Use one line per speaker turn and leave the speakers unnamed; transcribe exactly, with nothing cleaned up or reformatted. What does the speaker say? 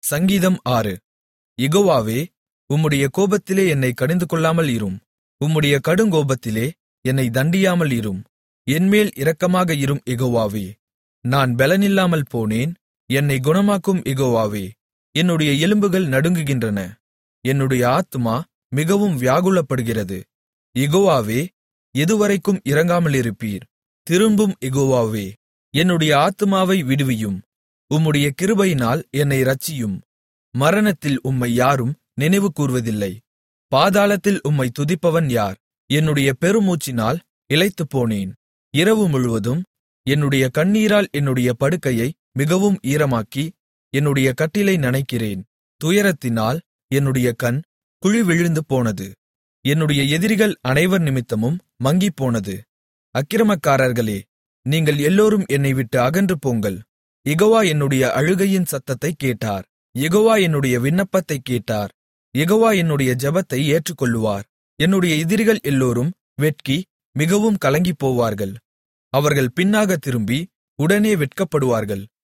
சங்கீதம் ஆறு. யெகோவாவே, உம்முடைய கோபத்திலே என்னைக் கடிந்துகொள்ளாமல் இரும். உம்முடைய கடுங்கோபத்திலே என்னைத் தண்டியாமல் இரும். என்மேல் இரக்கமாக இரும் யெகோவாவே. நான் பெலனில்லாமல் போனேன், என்னைக் குணமாக்கும் யெகோவாவே. என்னுடைய எலும்புகள் நடுங்குகின்றன, என்னுடைய ஆத்துமா மிகவும் வியாகுலப்படுகிறது. யெகோவாவே, எதுவரைக்கும் இரங்காமலிருப்பீர்? திரும்பும் யெகோவாவே, என்னுடைய ஆத்துமாவை விடுவியும். உம்முடைய கிருபையினால் என்னை இரட்சியும். மரணத்தில் உம்மை யாரும் நினைவுகூர்வதில்லை. பாதாளத்தில் உம்மை துதிப்பவன் யார்? என்னுடைய பெருமூச்சினால் இளைத்துப்போனேன். இரவு முழுவதும் என்னுடைய கண்ணீரால் என்னுடைய படுக்கையை மிகவும் ஈரமாக்கி என்னுடைய கட்டிலை நனைக்கிறேன். துயரத்தினால் என்னுடைய கண் குழி விழுந்து போனது. என்னுடைய எதிரிகள் அனைவர் நிமித்தமும் மங்கிப்போனது. அக்கிரமக்காரர்களே, நீங்கள் எல்லோரும் என்னை விட்டு அகன்று போங்கள். யெகோவா என்னுடைய அழுகையின் சத்தத்தைக் கேட்டார். யெகோவா என்னுடைய விண்ணப்பத்தைக் கேட்டார். யெகோவா என்னுடைய ஜெபத்தை ஏற்றுக்கொள்ளுவார். என்னுடைய எதிரிகள் எல்லோரும் வெட்கி மிகவும் கலங்கிப்போவார்கள். அவர்கள் பின்னாகத் திரும்பி உடனே வெட்கப்படுவார்கள்.